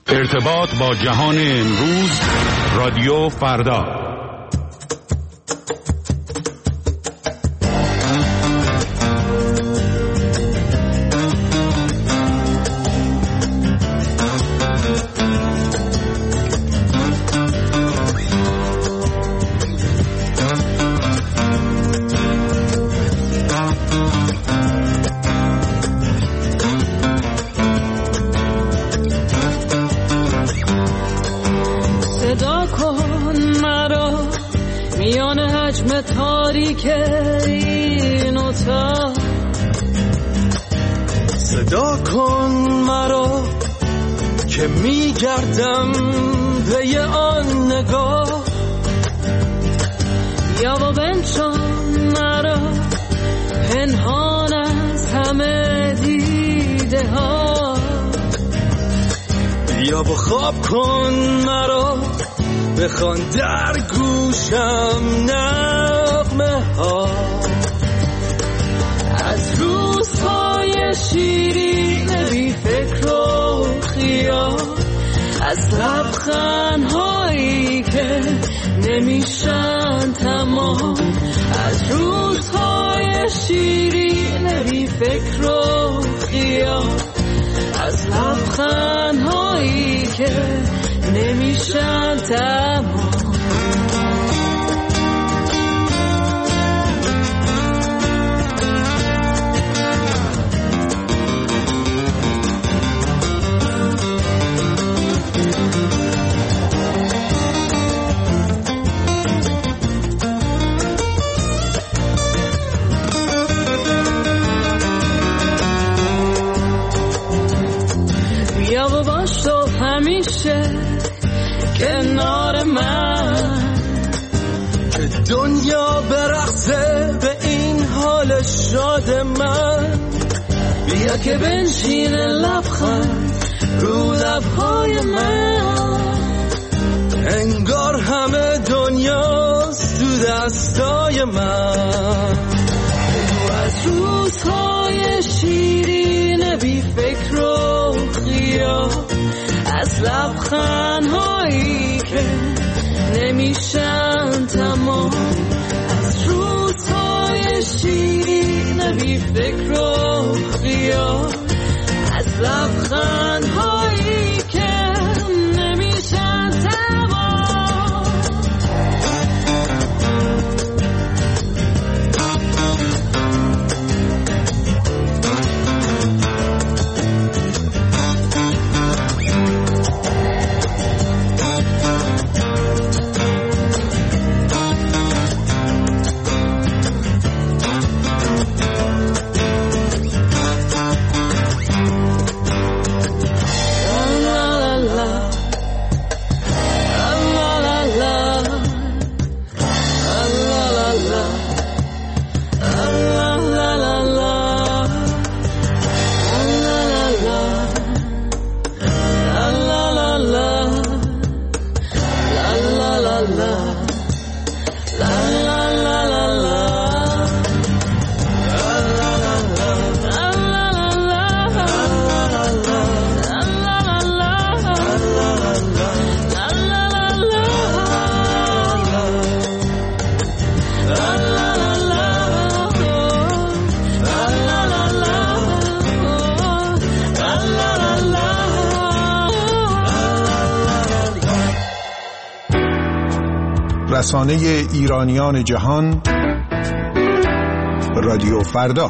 ارتباط با جهان امروز، رادیو فردا. تاریک این اتاق صدا کن مرا که میگردم پی آن نگاه، یا با بنشان مرا پنهان از همه دیده ها، یا با خواب کن مرا بخوان در گوشم نغمه ها از روزهای شیرین بی فکر و خیال، از لبخندهایی که نمیشن تمام، از روزهای شیرین بی فکر و خیال، از لبخندهایی که نمیشن تمام. بیا و باش تو همیشه کنار من، که دنیا برقصه به این حال شاد من. بیا که بنشین لبخند رو لبهای من، انگار همه دنیاست تو دستای من. از روزهای شیرین بی فکر و خیال، از لبخندهایی که نمیشن تمام، از روزهای شیرین بی فکر و خیال، از لبخندهایی که نمیشن تمام. رسانه ایرانیان جهان، رادیو فردا.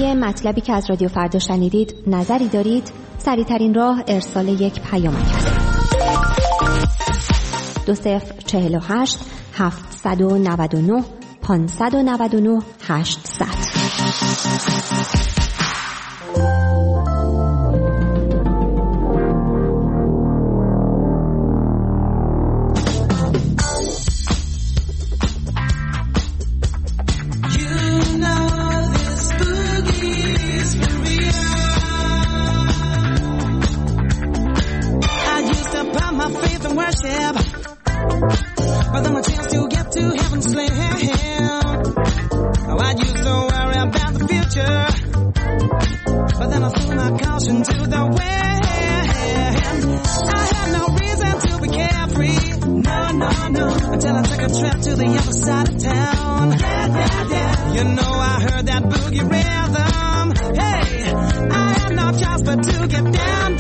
درباره مطلبی که از رادیو فردا شنیدید نظری دارید؟ سریع‌ترین راه ارسال یک پیامک است. 2048 799 599 800. But then a chance to get to heaven's land. Oh, I used to worry about the future, but then I threw my caution to the wind. I had no reason to be carefree, no, until I took a trip to the other side of town. Yeah. You know I heard that boogie rhythm. Hey, I had no choice but to get down.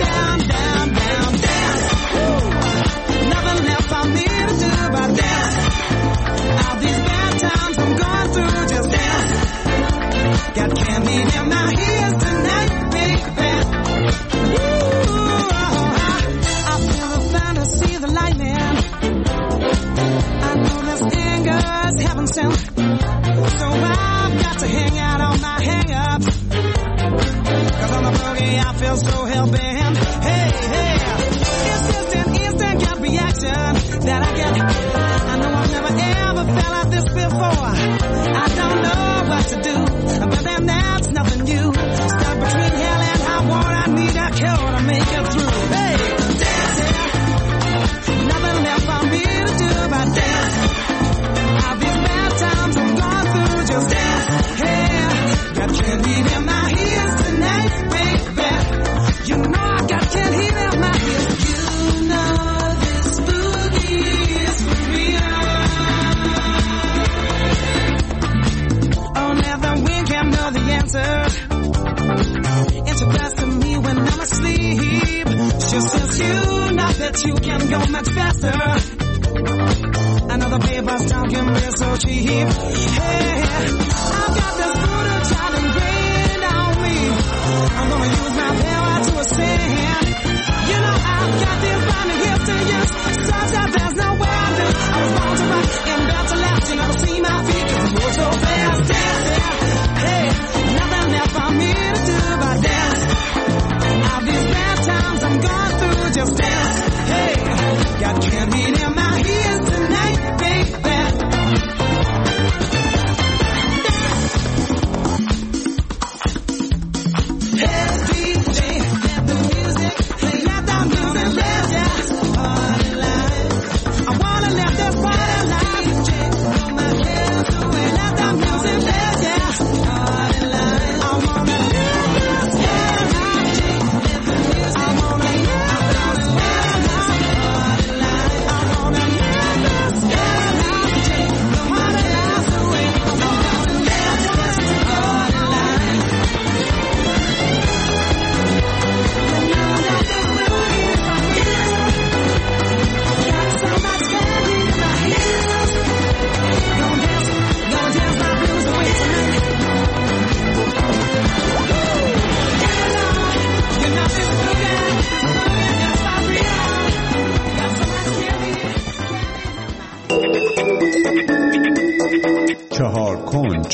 Woo. Nothing left for me to do but dance. All these bad times I'm going through, just dance. Got candy in my ears tonight, baby. Ooh, I feel the thunder, see the lightning. I know this anger's heaven sent, so I've got to hang out on my hang-ups. 'Cause on the boogie I feel so hell-bent. Hey, reaction that I get. I know I've never ever felt like this before. I don't know what to do, but then that's nothing new. Stuck between hell and high water, I need a cure to make it through. Hey, dancing, nothing left for me to do but dance. All these bad times I'm going through, just dance. Hey, got candy in my ears tonight, baby. You know I got candy in my ears. You know. Introduce to me when I'm asleep. Just since you know that you can go much faster. Another paper's talking real so cheap. Hey, I've got this brutal child ingrained on me. I'm gonna use my power to ascend. You know I've got this body here to use, such that there's nowhere I live. I was born to rock and built to last. You never see my feet 'cause I move so fast, dancing. Hey, nothing left for me to do but dance. All these bad times I'm going through, just dance. Hey, got candy in my ears tonight, baby. Hey, DJ, let the music play, let the music play, yeah. Party life, I wanna let this party life. DJ, blow my cares away, let the music play, yeah. Party life, I wanna live this, yeah. DJ, let the music play, I wanna live this, party life, I wanna live this, yeah. DJ, blow my cares away, I wanna live this, party life. چهار کنج.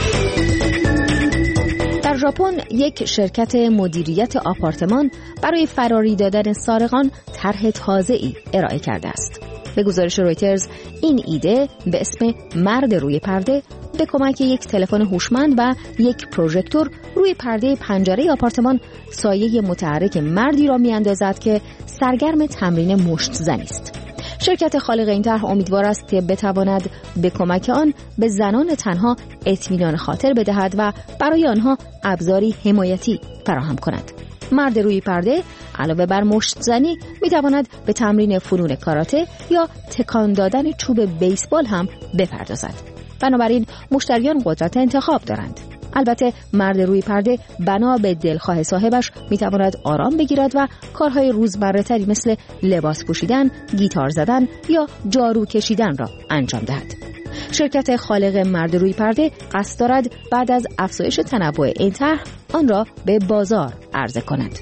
در ژاپن یک شرکت مدیریت آپارتمان برای فراری دادن سارقان طرح تازه‌ای ارائه کرده است. به گزارش رویترز این ایده به اسم مرد روی پرده به کمک یک تلفن هوشمند و یک پروژکتور روی پرده پنجره آپارتمان سایه متحرک مردی را می‌اندازد که سرگرم تمرین مشت زنی است. شرکت خالق این طرح امیدوار است که بتواند به کمک آن به زنان تنها اطمینان خاطر بدهد و برای آنها ابزاری حمایتی فراهم کند. مرد روی پرده علاوه بر مشت زنی میتواند به تمرین فنون کاراته یا تکان دادن چوب بیسبال هم بپردازد. بنابراین مشتریان قدرت انتخاب دارند. البته مرد روی پرده بنا به دلخواه صاحبش میتواند آرام بگیرد و کارهای روزمره‌تری مثل لباس پوشیدن، گیتار زدن یا جارو کشیدن را انجام دهد. شرکت خالق مرد روی پرده قصد دارد بعد از افزایش تنوع این طرح آن را به بازار عرضه کند.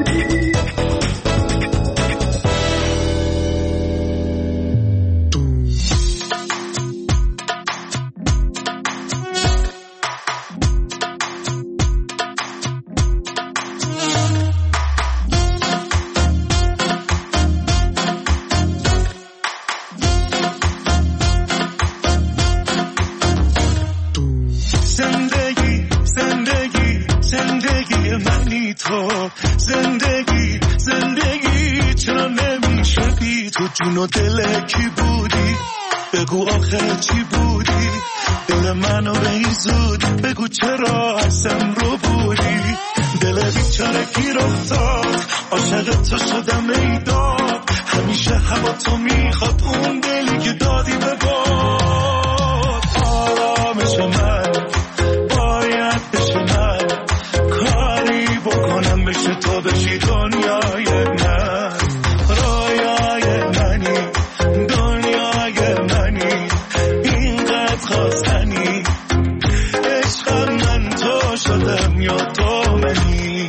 جون و دل کی بودی؟ بگو آخر چی بودی؟ دل منو به این زود بگو چرا ازم رو بودی؟ دل بیچاره گیر افتاد عاشق تو شدم ای داد همیشه هوا تو میخواد اون دلی که دادی به باد آرامش من باید بشه من کاری بکنم بشه تو بشی دنیای من رایای منی دنیای منی اینقدر خواستنی عشقم من تو شدم یا تو منی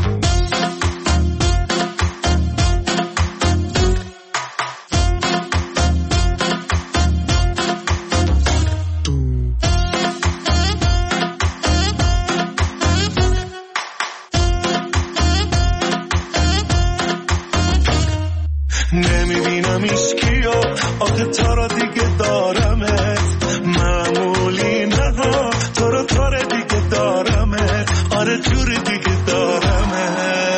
نمیبینم ایشکیو آخه تا را دیگه دارمت معمولی نه تو رو طور دیگه دارمت آره جور دیگه دارمت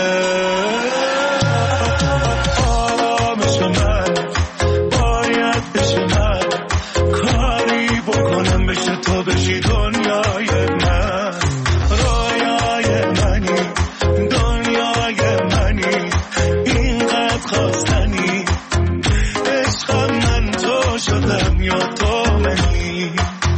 آرامش من باید بشه من کاری بکنم بشه تو بشی دنیای من رایای منی دنیای منی اینقدر خواستنی عشقم من تو شدم یا تو منی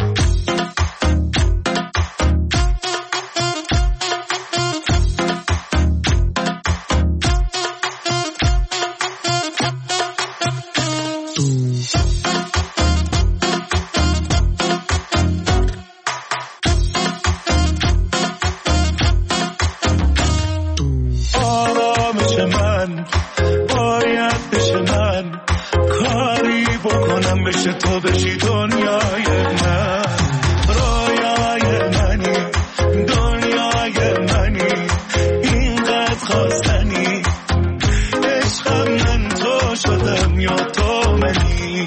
آرامش من باید بشه من کاری بکنم بشه تو بشی دنیای من رایای منی دنیای منی اینقدر خواستنی عشقم من تو شدم یا تو منی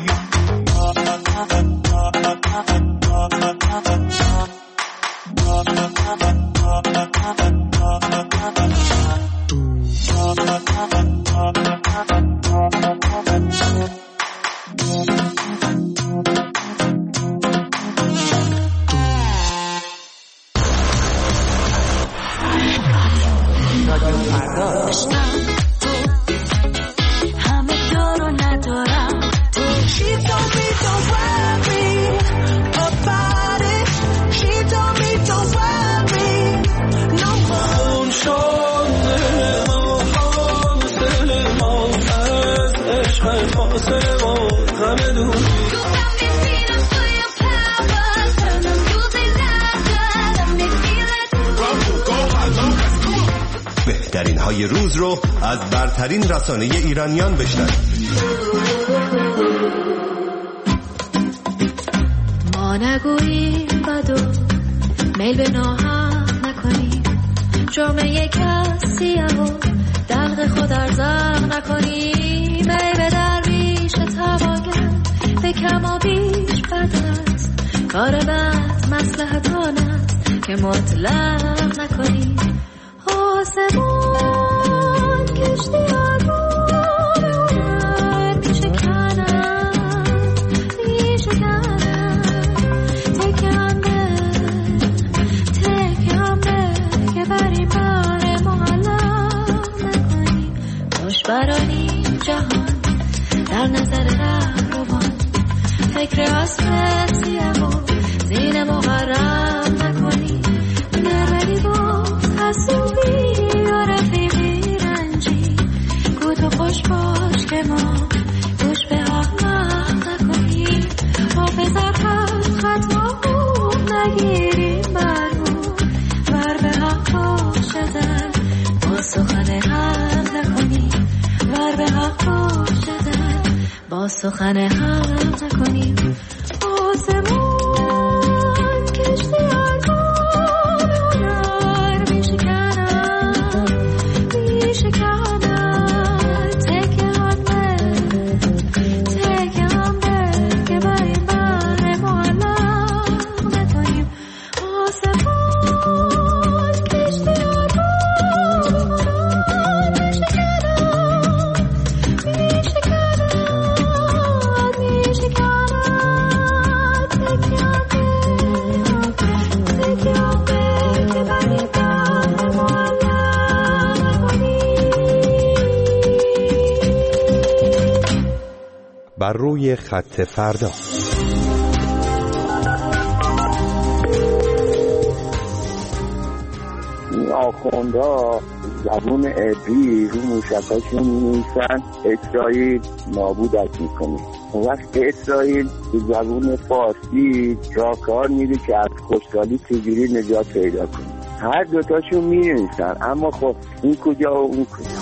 بهترین های روز رو از برترین رسانه ایرانیان بشنوید. ما نگوییم بدو میل به ناحق نکنیم جامعه کسیه و دلق خود ارزق نکنیم ای به درویش تواگر به کم و بیش بد است کار بد مصلحتان است که مطلق نکنیم آسمان کشتی آرمان اونر میشکنم تکم به که بریم بر معلق نکنیم خوش برانی جهان در نظر رهروان فکر اصل سیه و زین مغرب نکنیم نرولی با حسوبی و رفیقی رنجی گو تو خوش باش که ما گوش به احمق نکنیم حافظت نگیریم برو ور به حق باشدن با سخن حق نکنیم ور به حق باشدن با سخن حق نکنیم آسمان کشتی آرمان هنر میشکنن تکه هم به که بریم بر معلق نکنیم آسمان کشتی آرمان هنر بر روی خط فردا. این آخوندا زبون عبری رو موشکاشون می‌نویسن اسرائیل نابودت میکنه. اون وقت اسرائیل به زبون فارسی راهکار میده که از خوشحالی چجوری نجات پیدا کنه. هر دوتاشون می‌نویسن اما خب این کجا و اون کجا.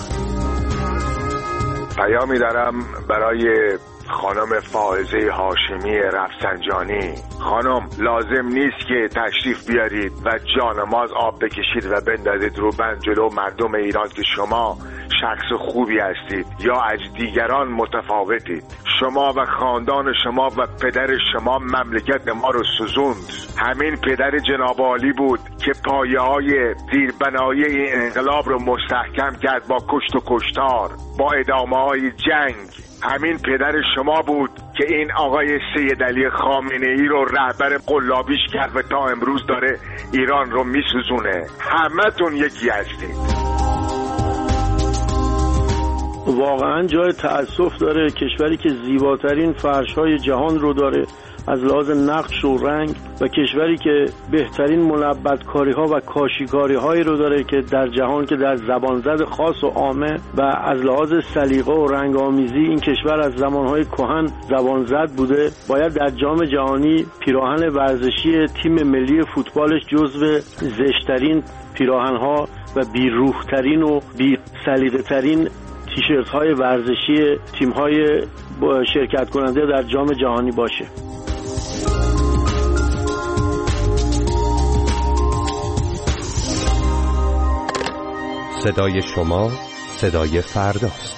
پیامی دارم برای خانم فائزه هاشمی رفسنجانی. خانم لازم نیست که تشریف بیارید و جانماز آب بکشید و بندازید رو بند جلو مردم ایران که شما شخص خوبی هستید یا از دیگران متفاوتید. شما و خاندان شما و پدر شما مملکت ما رو سوزوند. همین پدر جناب عالی بود که پایه‌های زیربنایی این انقلاب رو مستحکم کرد با کشت و کشتار، با ادامه‌های جنگ. همین پدر شما بود که این آقای سید علی خامنه‌ای رو رهبر قلابیش کرد و تا امروز داره ایران رو میسوزونه. همتون یکی هستید. واقعا جای تأسف داره کشوری که زیباترین فرش‌های جهان رو داره از لحاظ نقش و رنگ و کشوری که بهترین ملبدکاری‌ها و کاشیکاری‌هایی رو داره که در جهان که در زبانزد خاص و عامه و از لحاظ سلیقه و رنگ‌آمیزی این کشور از زمانهای کهن زبانزد بوده، باید در جام جهانی پیراهن ورزشی تیم ملی فوتبالش جزو زشترین پیراهن‌ها و بی‌روح‌ترین و بی‌سلیقه‌ترین تیشرت‌های ورزشی تیم‌های شرکت کننده در جام جهانی باشه. صدای شما صدای فرداست.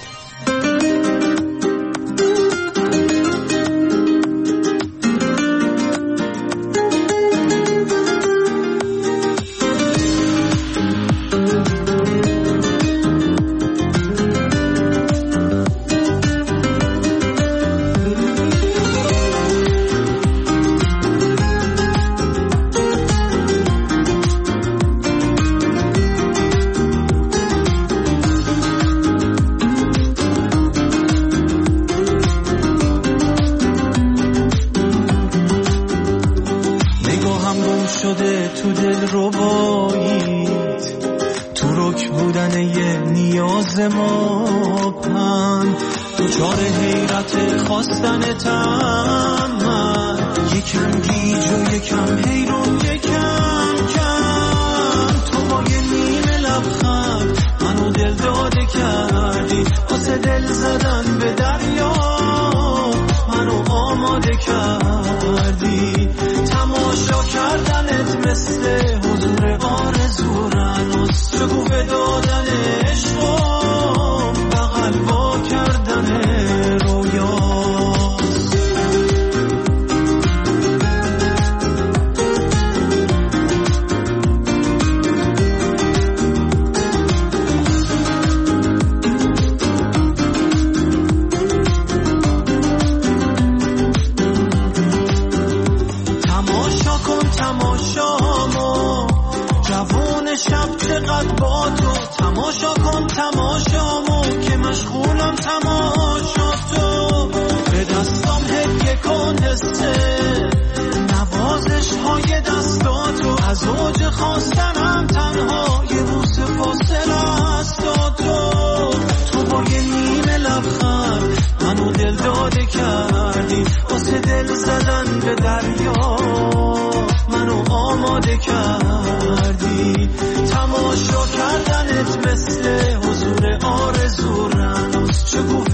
کردی واسه دل زدن به دریا منو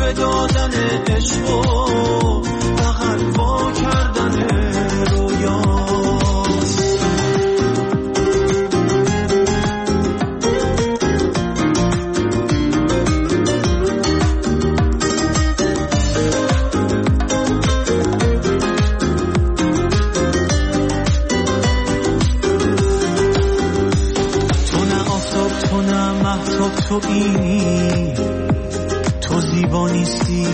شکوفه دادن عشق و بغل وا کردن رویاست. تو اینی، تو زیبا نیستی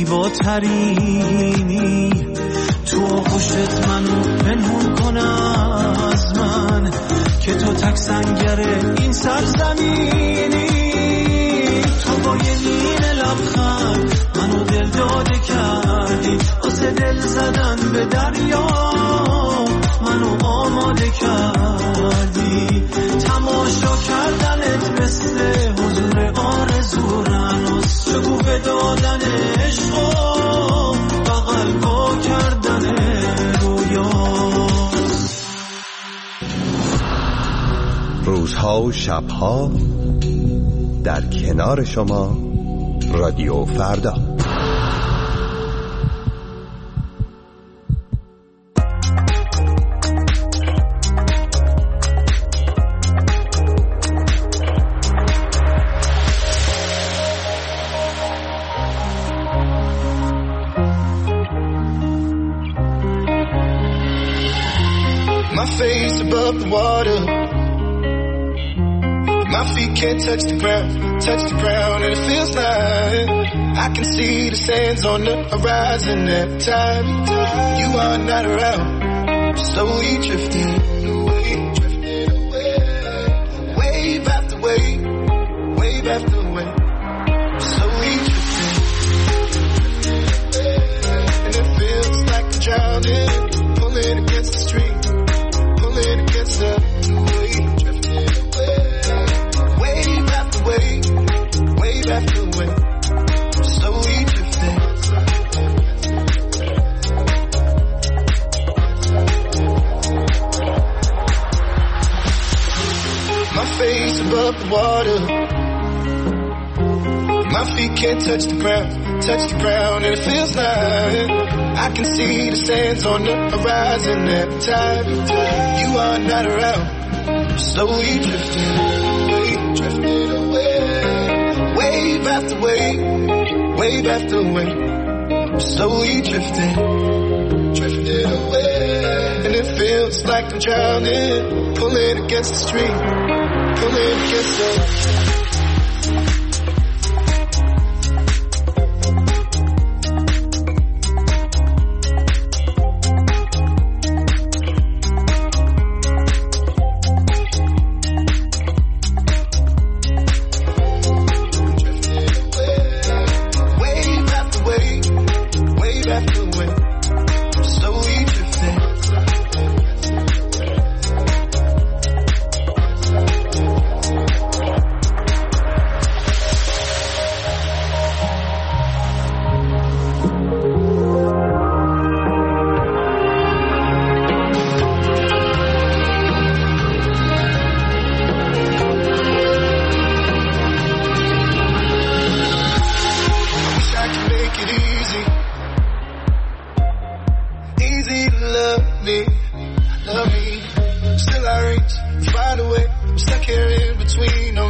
زیباترینی، تو آغوشت منو پنهون کنه از من که تو تک سنگر این سرزمینی. تو با یه نیمه لبخند منو دل داده کردی، واسه دل زدن به دریا منو آماده کردی. تماشا کردنت مثل حضور آرزورناست، شکوفه دادن عشق و بغل وا کردن رویاست. روزها و شبها در کنار شما، رادیو فردا. My face above the water, my feet can't touch the ground, and it feels like I can see the sands on the horizon every time you are not around. Slowly drifting away, wave after wave, wave after wave. Slowly drifting, and it feels like I'm drowning, pulling against the stream. Against the wave, drifting away, wave after wave, wave after wave, slowly drifting. My face above the water, my feet can't touch the ground, and it feels like I can see the sands on the horizon every time you are not around. Slowly drifting away, wave after wave, wave after wave. Slowly drifting away, and it feels like I'm drowning, pulling against the stream, pulling against the. Love me, still I reach, find a way, I'm stuck here in between, no